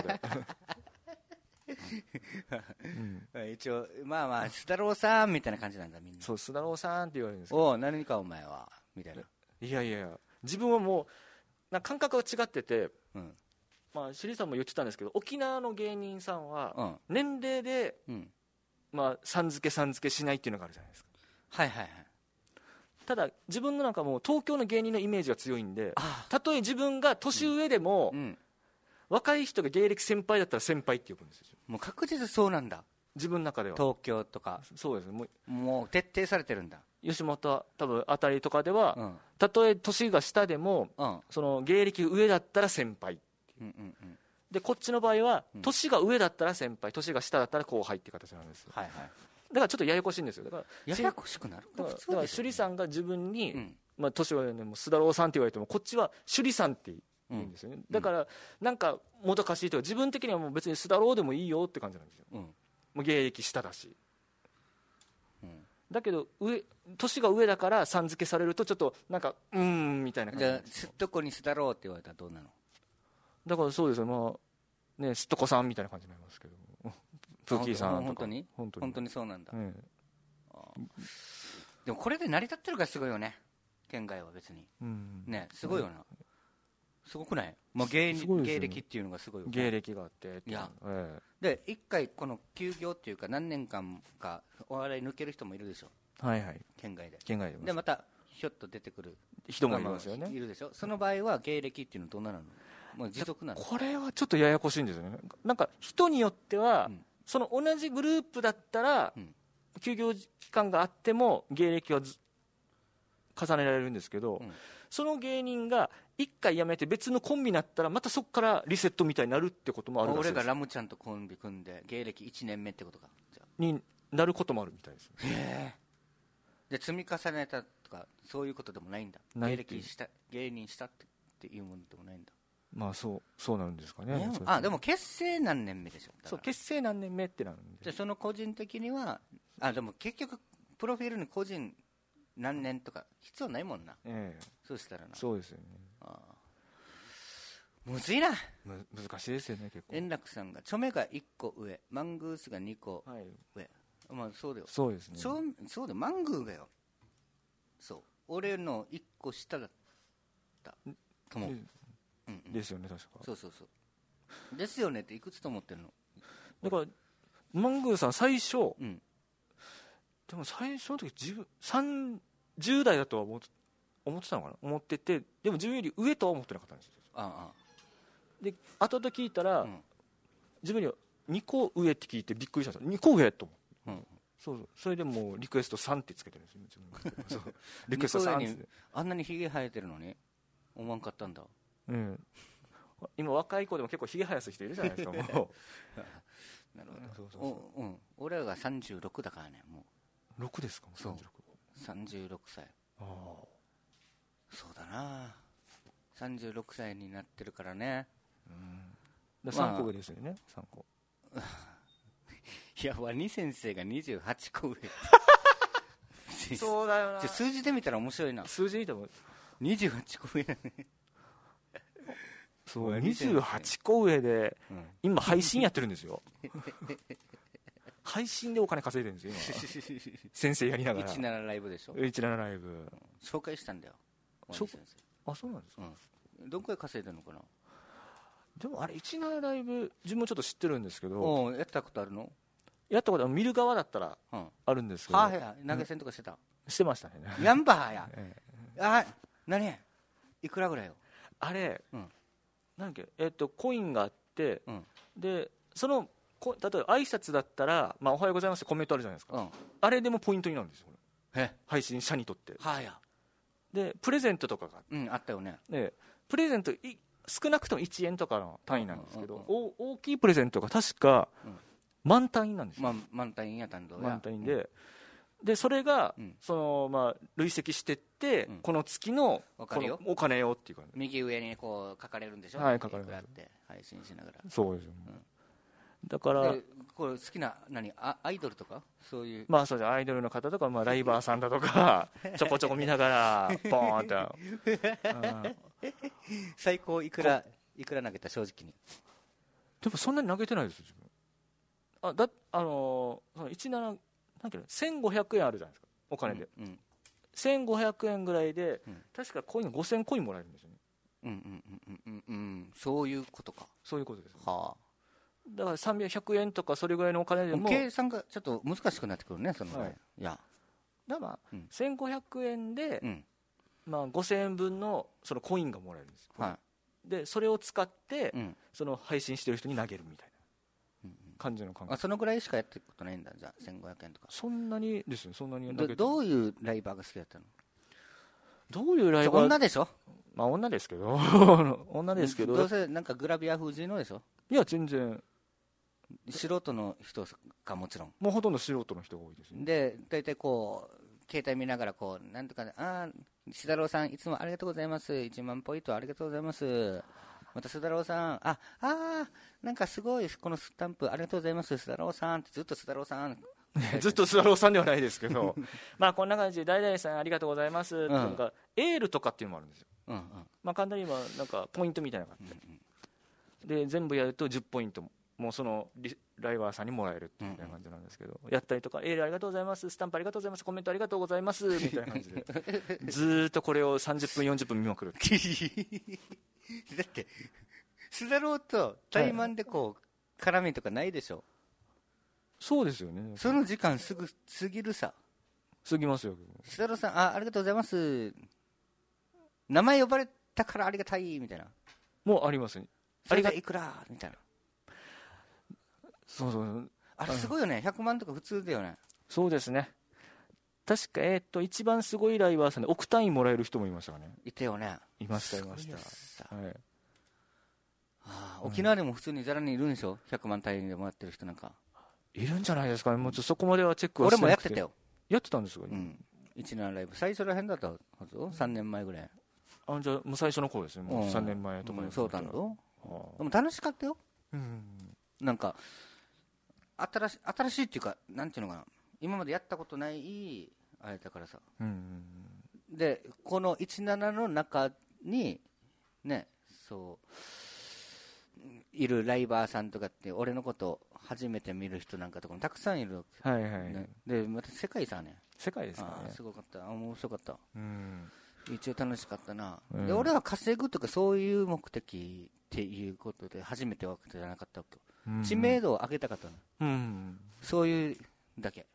で。一応、まあ須田郎さんみたいな感じなんだ、みんな。 そう、須田郎さんって言われるんですけど。 何かお前はみたいな。 いや、自分はもう感覚が違ってて、まあ首里さんも言ってたんですけど、沖縄の芸人さんは年齢で、まあさん付けしないっていうのがあるじゃないですか。ただ自分のなんかもう東京の芸人のイメージが強いんで、たとえ自分が年上でも、若い人が芸歴先輩だったら先輩って呼ぶんですよ。 もう確実そうなんだ、 自分の中では。 東京とかそうですね、 もう徹底されてるんだ。 吉本多分あたりとかでは、たとえ年が下でも、その芸歴上だったら先輩、でこっちの場合は、年が上だったら先輩、年が下だったら後輩っていう形なんですよ。だからちょっとややこしいんですよ。だからややこしくなる。 だから首里さんが自分に、まあ年上でも須田郎さんって言われても、こっちは首里さんって言うんですよね。だからなんかもどかしいというか、自分的にはもう別に須田郎でもいいよって感じなんですよ。もう芸歴下だし、だけど年が上だからさん付けされるとちょっとなんかみたいな感じ。 じゃあすっとこに須田郎って言われたらどうなの？ だからそうですよ、まあね、すっとこさんみたいな感じになりますけど、プーキーさんとか。 本当にそうなんだ。でもこれで成り立ってるからすごいよね、県外は。別にね、すごいよな。すごくない？もう芸歴っていうのがすごいよね。 芸歴があってで一回この休業っていうか何年間かお笑い抜ける人もいるでしょ。県外で。でまたひょっと出てくる人もいますよね。 いるでしょ。その場合は芸歴っていうのはどんなの？ もう持続なの？ これはちょっとややこしいんですよね。なんか人によっては、その同じグループだったら、休業期間があっても芸歴は重ねられるんですけど、その芸人が1回辞めて別のコンビになったらまたそこからリセットみたいになるってこともあるらしいです。 俺がラムちゃんとコンビ組んで芸歴1年目ってことかじゃになることもあるみたいです。 へえ。で積み重ねたとかそういうことでもないんだ。 ない芸歴した芸人したっていうものでもないんだ。 まあそうなんですかね。 でも結成何年目でしょ。 そう結成何年目ってなるんで。 じゃあその個人的にはでも結局プロフィールに個人何年とか必要ないもんな。そうしたらな。 そうですよね。 むずいな。 難しいですよね結構。 円楽さんがチョメが1個上、マングースが2個上。まあそうだよ。 そうですね。 そうだよ、マングーがよ。そう俺の1個下だったと思う。 ですよね確か。 そうですよねっていくつと思ってるの？ だからマングーさん最初、でも最初の時30代だとは思ってたのかな、思ってて、でも自分より上とは思ってなかったんですよ。で後々聞いたら、自分より2個上って聞いてびっくりしたんですよ。2個上と思って、それでもうリクエスト3ってつけてるんですよ。リクエスト3ってあんなにヒゲ生えてるのに思わんかったんだ。 今若い子でも結構ヒゲ生やす人いるじゃないですか。もうなるほど。俺らが36だからね。もう6ですか。 そう36歳。そうだな。36歳になってるからね。 3個上ですよね。3個。 いやワニ先生が28個上。 そうだよな。 数字で見たら面白いな。 数字見ても 28個上だね。 そう28個上で、今配信やってるんですよ。配信でお金稼いでるんですよ今。先生やりながら。 17ライブでしょ。 17ライブ、 紹介したんだよ。 そうなんですか。 どんくらい稼いでるのかな。 でもあれ17ライブ自分もちょっと知ってるんですけど。 やったことあるの？ やったことは見る側だったらあるんですけど。 投げ銭とかしてた？ してましたね。 ヤンバーや。何いくらぐらいよ。 あれ、なんだっけ、コインがあって、でその例えば挨拶だったら、おはようございますってコメントあるじゃないですか。あれでもポイントになるんですよ。配信者にとって。でプレゼントとかがあったよね。 プレゼント少なくとも1円とかの単位なんですけど、大きいプレゼントが確か万単位なんですよ。 万単位やったんだ。 万単位でそれが累積してって、この月のお金よっていうか、 右上にこう書かれるんでしょ。 書かれる。 配信しながら。 そうですよ。だからこれ好きなアイドルとかそういう。 そうです。アイドルの方とか、ライバーさんだとかちょこちょこ見ながらポーンと最高いくら投げた？正直に。 でもそんなに投げてないですよ自分。17なんか1500円あるじゃないですかお金で。1500円ぐらいで、確かコイン5000コインもらえるんですよね。 そういうことか。 そういうことです。だから300円とかそれぐらいのお金でも計算がちょっと難しくなってくるね。そのぐらい。 だから1500円で、5000円分のそのコインがもらえるんですよ。でそれを使って、その配信してる人に投げるみたいな感じの感覚。 そのぐらいしかやってることないんだ。じゃあ1500円とか。 そんなにですね。そんなにどういうライバーが好きだったの？ どういうライバー？ 女でしょ。 女ですけど女ですけど、 どうせなんかグラビア風じのでしょ。 いや全然素人の人かもちろん。 もうほとんど素人の人が多いですね。 で大体こう携帯見ながらこうなんとか須太郎さんいつもありがとうございます。1万ポイントありがとうございます。また須太郎さんなんかすごいこのスタンプありがとうございます須太郎さんってずっと須太郎さんずっと須太郎さんではないですけどこんな感じで大々さんありがとうございますってなんかエールとかっていうのもあるんですよ。簡単に言えばなんかポイントみたいなのがあって、で全部やると10ポイントもうそのライバーさんにもらえるみたいな感じなんですけど、やったりとかエールありがとうございますスタンプありがとうございますコメントありがとうございますみたいな感じでずーっとこれを30分40分見まくるだって須太郎と対マンでこう絡みとかないでしょ。 そうですよね。 その時間すぐ過ぎるさ。 過ぎますよ。 須太郎さんありがとうございます名前呼ばれたからありがたいみたいな。 もうありますね。 それがいくらみたいな。 そう。 あれすごいよね。100万とか普通だよね。 そうですね。確か、一番すごいライバーさんで億単位もらえる人もいましたかね。 いたよね。 いました。はい。 沖縄でも普通にざらにいるんでしょ、100万単位でもらってる人なんか。 いるんじゃないですかね。もうそこまではチェックは俺もしてなくて。 やってたよ。 やってたんですか。 17ライブ最初らへんだったはずよ、3年前ぐらい。 じゃあもう最初の頃ですね。もう3年前とかそうだろ。でも楽しかったよ。なんか新しいっていうか、なんていうのかな、今までやったことないあれだからさ。でこの17の中にね、そういるライバーさんとかって、俺のこと初めて見る人なんかとかもたくさんいるわけ、ね、でまた世界さね、 世界ですかね。 すごかった、面白かった、一応楽しかったな、で俺は稼ぐとかそういう目的っていうことで初めてわけじゃなかったわけよ、知名度を上げたかったの、そういうだけ、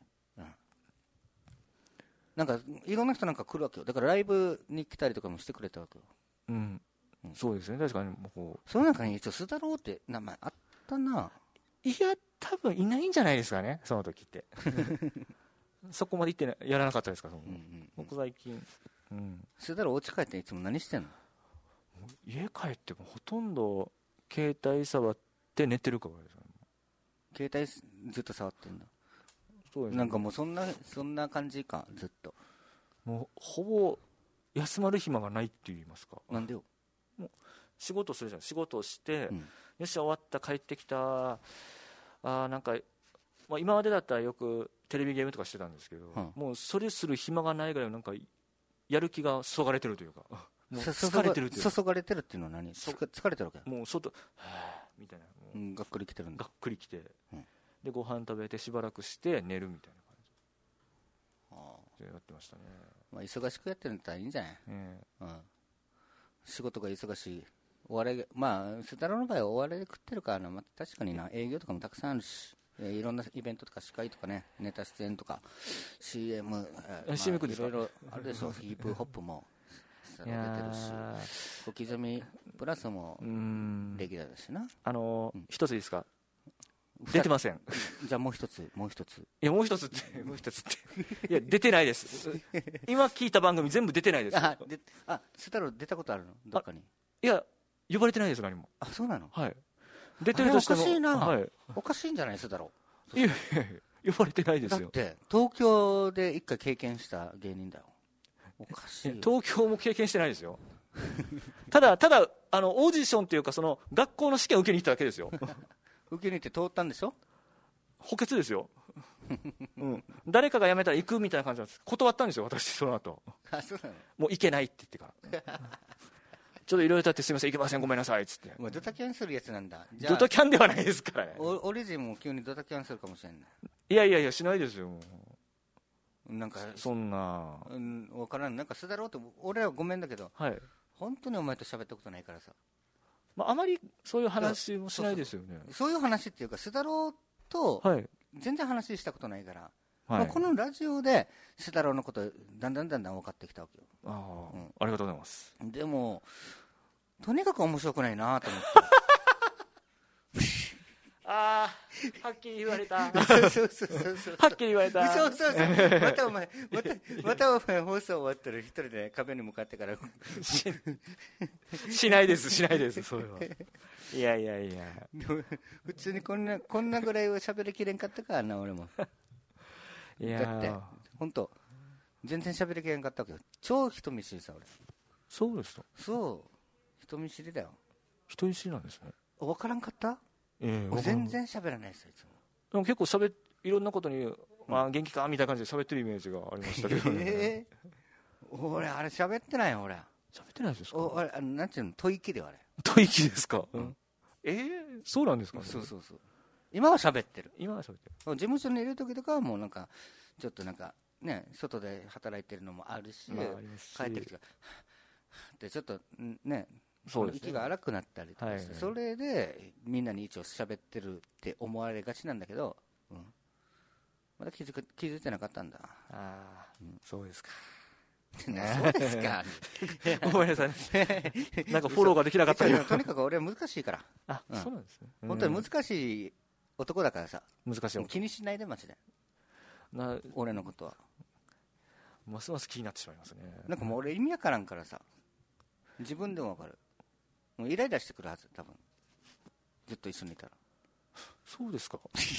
なんかいろんな人なんか来るわけよ、だからライブに来たりとかもしてくれたわけよ、 そうですね、確かに。もうその中に一応須田郎って名前あったな。 いや、多分いないんじゃないですかね、その時ってそこまで行ってやらなかったですか、僕最近。 須田郎お家帰っていつも何してんの？ 家帰ってもほとんど携帯触って寝てるからですね。 携帯ずっと触ってんだ。 そうですね、 なんかもうそんな感じか、ずっと。 もうほぼ休まる暇がないって言いますか。 なんでよ。 もう仕事するじゃん。仕事をして、よし終わった、帰ってきた、なんか、今までだったらよくテレビゲームとかしてたんですけど、もうそれする暇がないぐらい、なんかやる気がそがれてるというか、もう疲れてるというか。 注がれてるっていうのは何？疲れてるわけ？ もう外みたいな、 がっくりきてるんだ。 がっくりきて、でご飯食べてしばらくして寝るみたいな感じでやってましたね。 忙しくやってるんだったらいいんじゃない？仕事が忙しい、お笑いが、須田郎の場合はお笑いで食ってるからな、確かにな、営業とかもたくさんあるし、いろんなイベントとか司会とかね、ネタ出演とか CM、いろいろあるでしょヒップホップも須田郎出てるし、小刻みプラスもレギュラーだしな。 一ついいですか？出てません。 じゃあもう一つ。いや、もう一つって。いや、出てないです。今聞いた番組全部出てないです。 須田郎出たことあるの？どっかに。 いや、呼ばれてないです、何も。 そうなの？ はい。出てるとしても。 おかしいな。おかしいんじゃない須田郎。 いや、呼ばれてないですよ。 だって、東京で一回経験した芸人だよ。おかしい。 東京も経験してないですよ。ただ、オーディションっていうか、学校の試験を受けに行っただけですよ。 受けに行って通ったんでしょ？ 補欠ですよ。誰かが辞めたら行くみたいな感じなんです。断ったんですよ、私、その後。 そうなの？ もう行けないって言ってから。ちょっといろいろ経ってすみません、行けません、ごめんなさいっつって。 もうドタキャンするやつなんだ。 ドタキャンではないですからね。 オリジンも急にドタキャンするかもしれない。 いや、しないですよ。 なんかそんな。 分からん。なんか須田郎って、俺はごめんだけど、本当にお前と喋ったことないからさ。 あまりそういう話もしないですよね。 そういう話っていうか、須田郎と全然話したことないから、このラジオで須田郎のことだんだん分かってきたわけよ。 ありがとうございます。 でもとにかく面白くないなと思ってはっきり言われた。はっきり言われた。 またお前放送終わったら一人で壁に向かってからしないです、それは。いや。 普通にこんなぐらいは喋りきれんかったからな、俺も。だって本当全然喋りきれんかったわけど、超人見知りさ、俺。 そうですか？ そう、人見知りだよ。 人見知りなんですね。 分からんかった？全然喋らないですよ、いつも。 でも結構いろんなことに、元気かみたいな感じで喋ってるイメージがありましたけどね。 俺あれ喋ってないよ。俺喋ってないですか？ なんていうの、吐息ではあれ。 吐息ですか？そうなんですかね。 そう今は喋ってる。 事務所にいる時とかはもうなんかちょっとなんかね、外で働いてるのもあるし、帰ってきてでちょっとね、息が荒くなったりとかして、それでみんなに一応喋ってるって思われがちなんだけど、まだ気づいてなかったんだ。 そうですか。 そうですか。 ごめんなさいなんかフォローができなかったよ。 とにかく俺は難しいから。 そうなんですね。 本当に難しい男だからさ。 難しい。 気にしないでマジで。俺のことは。 ますます気になってしまいますね。 なんかもう俺意味わからんからさ。自分でもわかる。もうイライラしてくるはず、多分。ずっと一緒にいたら。 そうですか。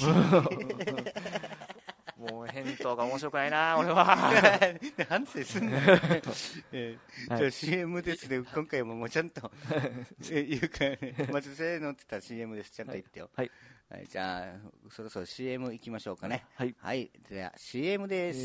もう返答が面白くないな俺は。 反省すんな。じゃあ CM ですね。今回ももうちゃんと言うからね。まずせーのって言ったら CM です。ちゃんと言ってよ。 はい。 じゃあそろそろ CM 行きましょうかね。 はい。 はい。では CM です。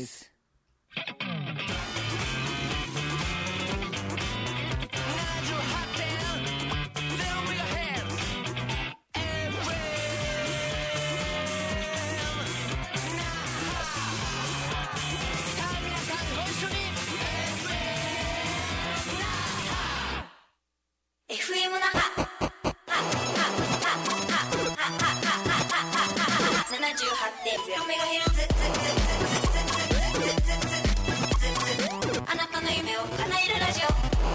FM 那覇 78.0MHz あなたの夢を叶えるラジオ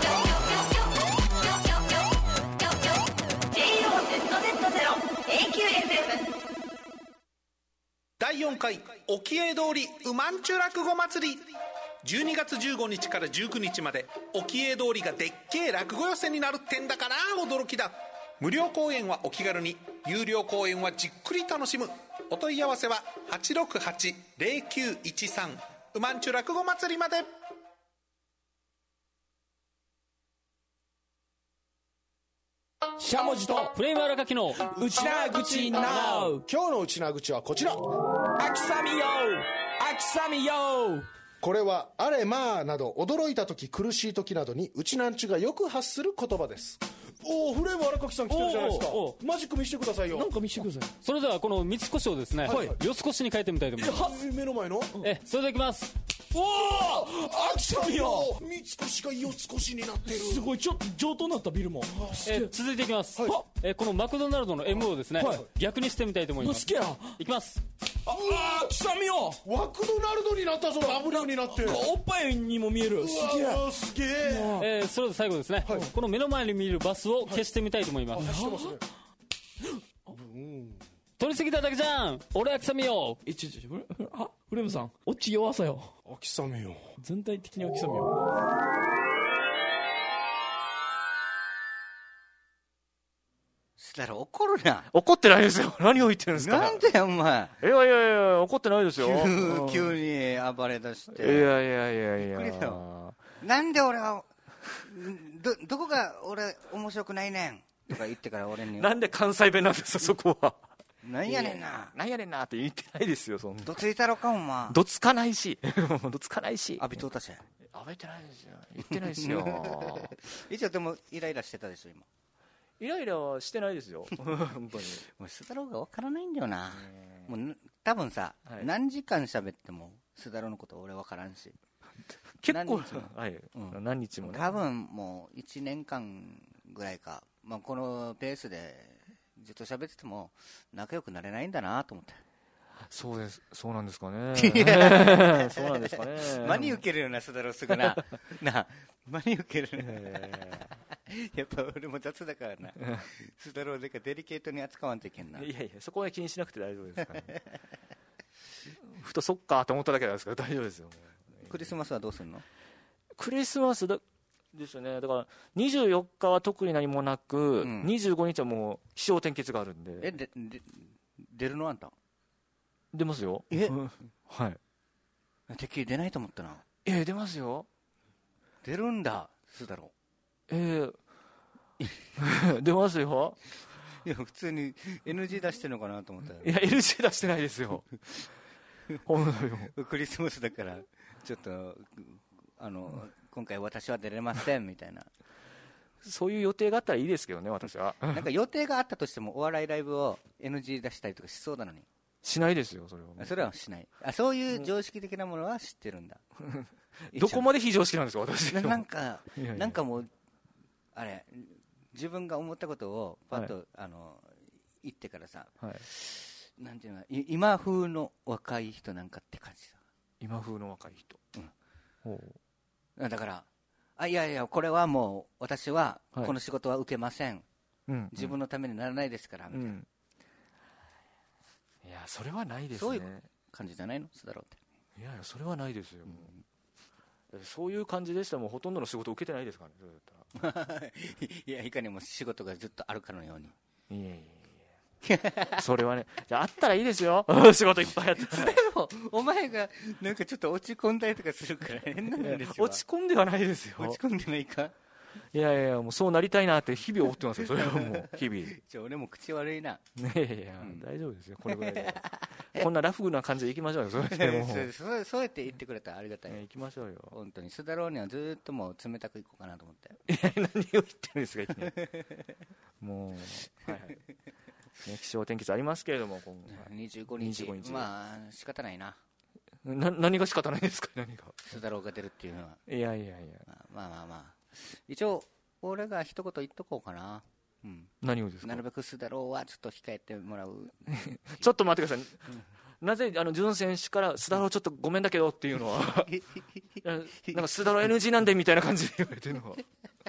JOZZ0AQFM 第4回沖永通りうまんちゅ落語祭り、12月15日から19日まで沖永通りがでっけえ落語寄せになるってんだから驚きだ。無料公演はお気軽に、有料公演はじっくり楽しむ。お問い合わせは 868-0913 うまんちゅ落語祭りまで。 しゃもじとフレーム荒書きのうちなぐちなう。今日のうちなぐちはこちら。秋雨よ秋雨よ。これはあれまあなど驚いた時苦しい時などにうちなんちゅがよく発する言葉です。おお、フレーム荒垣さん来てるじゃないですか。マジック見せてくださいよ。なんか見せてください。 それではこの三越をですね、 はい四越に変えてみたいと思います。 目の前のそれではいきます。 おお、秋雨よ。三越が四越になってる。すごい、ちょっと上等になったビルも。 続いていきます、 はこのマクドナルドの M をですね、 はい逆にしてみたいと思います。 すげえや。 いきます。 秋雨よ。ワクドナルドになったぞ。Wになっておっぱいにも見える。すげえすげえ。 それで最後ですね、 はいこの目の前に見るバスを消してみたいと思います。 してますね。 取りすぎただけじゃん俺秋雨よ。 フレームさん、オチ弱さよ。 秋雨よ。 全体的に秋雨よ。 したら怒るな。 怒ってないですよ。何を言ってるんですか。 なんでお前いやいやいや怒ってないですよ。 急に暴れ出して。 いやいやいやいや。 びっくりだよ。なんで俺はどこが俺面白くないねんとか言ってから俺になんで関西弁なんですかそこは。 なんやねんな。 なんやねんなって言ってないですよ。そんなどついたろかお前。 どつかないしどつかないし浴びとうたし。 浴びてないですよ。言ってないですよ。 一応でもイライラしてたでしょ今。 イライラはしてないですよ。本当に。 もう須田郎が分からないんだよな。もう多分さ、 はい、 何時間喋っても須田郎のこと俺分からんし。 結構何日も、 何日もね。 多分もう1年間ぐらいか、まあ、このペースでずっと喋ってても仲良くなれないんだなと思って。 そうです。そうなんですかね。そうなんですかね。 真に受けるような須田郎すぐな。な真に受けるね。やっぱ俺も雑だからな。須田郎でかデリケートに扱わんといけんな。 いやいや、そこは気にしなくて大丈夫ですから、ね。ふとそっかと思っただけなんですから大丈夫ですよ。 クリスマスはどうするの？ クリスマスですよね。だから24日は特に何もなく、25日はもう気象点結があるんで。 出るのあんた？ 出ますよ。はい。 てっきり出ないと思ったな。 出ますよ。 出るんだ、須田郎。 出ますよ。 いや普通に NG 出してるのかなと思ったら。 いや NG 出してないですよ。本当よ。 クリスマスだからちょっと今回私は出れませんみたいな。 そういう予定があったらいいですけどね、私は。 なんか予定があったとしてもお笑いライブを NG 出したりとかしそうなのに。 しないですよ、それは。 それはしない。そういう常識的なものは知ってるんだ。 どこまで非常識なんですか、私。 なんかもうあれ自分が思ったことをパッと、言ってからさ、なんていうの、今風の若い人なんかって感じだ。 今風の若い人。 だからいやいやこれはもう私ははいこの仕事は受けません、 うん自分のためにならないですから、みたいないやそれはないですね。 そういう感じじゃないの須田郎っていやいやそれはないですよ、だってそういう感じでしたらもうほとんどの仕事受けてないですからね、それだったらいやいかにも仕事がずっとあるかのようにいやいやいやそれはね、じゃああったらいいですよ仕事いっぱいやってたらでもお前がなんかちょっと落ち込んだりとかするから変なんですよ。 落ち込んではないですよ。 落ち込んでないか。 いやいやもうそうなりたいなって日々思ってますよ。それはもう日々 じゃあ俺も口悪いな。 ねえいや、大丈夫ですよこれぐらいでこんなラフな感じでいきましょうよ。それでもうそうやって言ってくれたらありがたい、 行きましょうよ。 本当に須田郎にはずっともう冷たくいこうかなと思って。 いや何を言ってるんですかいきなりもう、はいはいね、気象天気図ありますけれども今後 25日まあ仕方ないな。 何が仕方ないですか。何が須田郎が出るっていうのは。 いやいやいや、 まあ一応俺が一言言っとこうかな。 何をですか。 なるべく須田郎はちょっと控えてもらうちょっと待ってください、なぜ潤選手から須田郎ちょっとごめんだけどっていうのはなんか須田郎 NG なんでみたいな感じで言われてるのは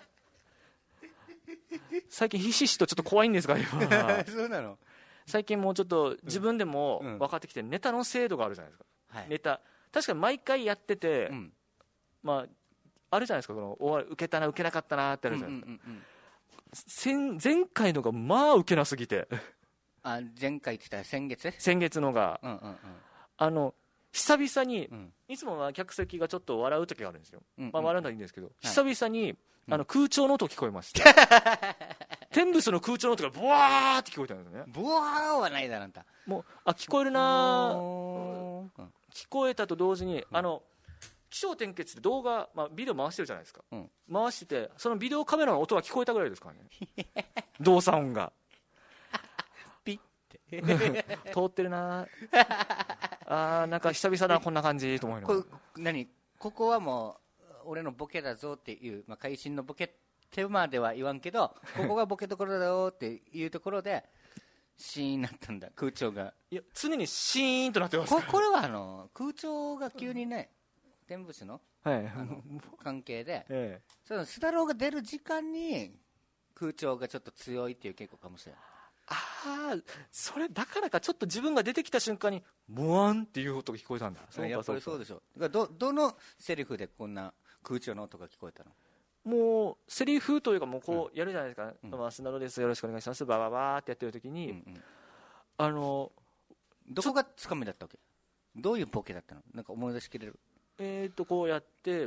最近ひしひしとちょっと怖いんですが今そうなの。 最近もうちょっと自分でも分かってきて、ネタの精度があるじゃないですか、ネタ確かに毎回やってて、まああるじゃないですか、この受けたな受けなかったなってあるじゃないですか、前回のがまあ受けなすぎて前回って言ったら先月のが、久々に、いつもは客席がちょっと笑う時があるんですよ、まあ笑うのはいいんですけど、久々に空調の音聞こえました天仏の空調の音がブワーって聞こえたんですよね。 ブワーはないだなんだ。 もう聞こえるな聞こえたと同時に、気象点結って動画、ビデオ回してるじゃないですか、回しててそのビデオカメラの音が聞こえたぐらいですからね動作音がピッて通ってるななんか久々だこんな感じと思いながらここはもう俺のボケだぞっていう、会心のボケってまでは言わんけどここがボケどころだよっていうところでシーンになったんだ空調が。 いや常にシーンとなってますこれは空調が急にね天仏の関係で、その須田郎が出る時間に空調がちょっと強いっていう傾向かもしれない。 それだからかちょっと自分が出てきた瞬間にモワンっていう音が聞こえたんだ。 やっぱりそうでしょ。どのセリフでこんな空調の音が聞こえたの。 もうセリフというかもうこうやるじゃないですか、須田郎ですよろしくお願いしますバババーってやってる時に、 どこがつかみだったわけ。どういうボケだったの。なんか思い出しきれる。 こうやって、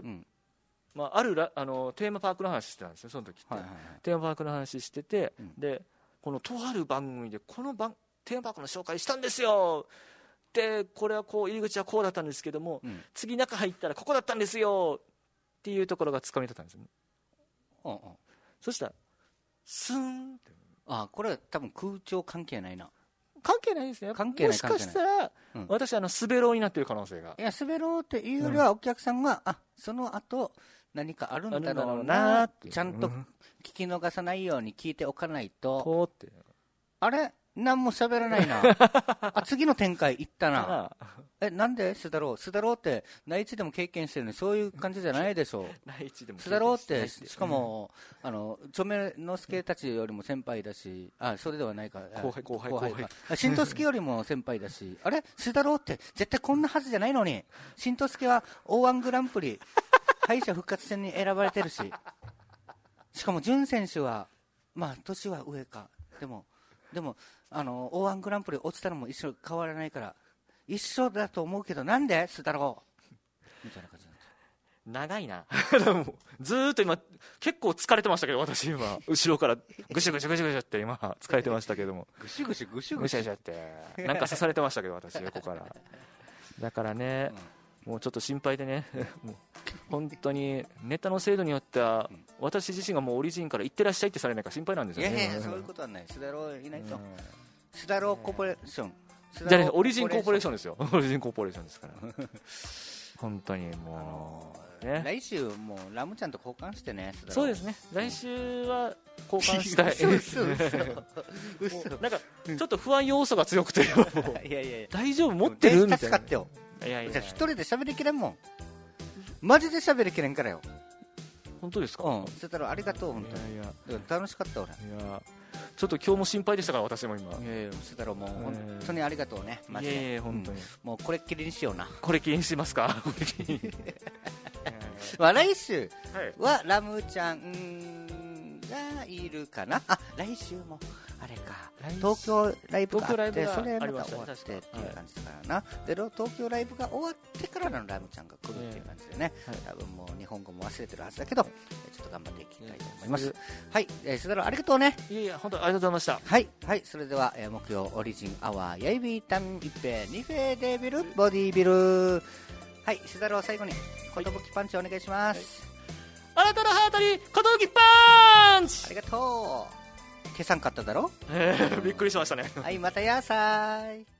あるテーマパークの話してたんですよその時って、テーマパークの話してて、でこのとある番組でこのテーマパークの紹介したんですよでこれはこう入り口はこうだったんですけども、次中入ったらここだったんですよっていうところがつかみだったんですよね。そしたらスーンってこれは多分空調関係ないな。 関係ないですね。 関係ない。 もしかしたら、私滑ろうになってる可能性が。 いや滑ろうっていうよりは、お客さんがその後何かあるんだろうなってちゃんと聞き逃さないように聞いておかないと、あれ何も喋らないな次の展開行ったななんで須田郎って内地でも経験してるのにそういう感じじゃないでしょ須田郎ってしかも著名之助たちよりも先輩だしそれではないか後輩新之助よりも先輩だしあれ須田郎って絶対こんなはずじゃないのに新之助は O1 グランプリ敗者復活戦に選ばれてるしかも潤選手は年は上かでもO1 グランプリ落ちたのも一緒変わらないから一緒だと思うけどなんで須田郎みたいな感じなんです。 長いなずーっと今結構疲れてましたけど私今後ろからぐしゅぐしゅぐしゅぐしゅって今疲れてましたけどもぐしゅぐしゅぐしゅぐしゅぐしゅってなんか刺されてましたけど私横からだからね、もうちょっと心配でねもう本当にネタの精度によっては、私自身がもうオリジンから行ってらっしゃいってされないか心配なんですよね。 いやそういうことはない。須田郎いないと、須田郎コーポレーションじゃあねオリジンコーポレーションですよオリジンコーポレーションですから本当にもう、 来週もうラムちゃんと交換してね。 そうですね来週は交換したいなんかちょっと不安要素が強くていや大丈夫持ってるみたいな。 助かってよ。じゃあ一人で喋りきれんもんマジで喋りきれんからよ。 本当ですか。 そしたらありがとう、本当に。楽しかった俺。 ちょっと今日も心配でしたから、私も今。 そしたらもう本当にありがとうね、マジで。 本当に。 もうこれっきりにしような。 これっきりにしますか。 まあ来週はラムちゃんがいるかな。来週もあれか、東京ライブがあって、それまた終わってっていう感じだからな。で東京ライブが終わってからのラムちゃんが来るっていう感じでね、多分もう日本語も忘れてるはずだけど、ちょっと頑張っていきたいと思います。はい、それではありがとうね。 いやいや、本当ありがとうございました。 はいはい、それでは木曜オリジンアワーやいびーたんいっぺ2フェデビルボディビル。はい、しだろう最後にことぶきパンチお願いします。 あなたのハートにことぶきパンチ。 ありがとう。消さんかっただろ。 びっくりしましたね。 はい、またやーさーい。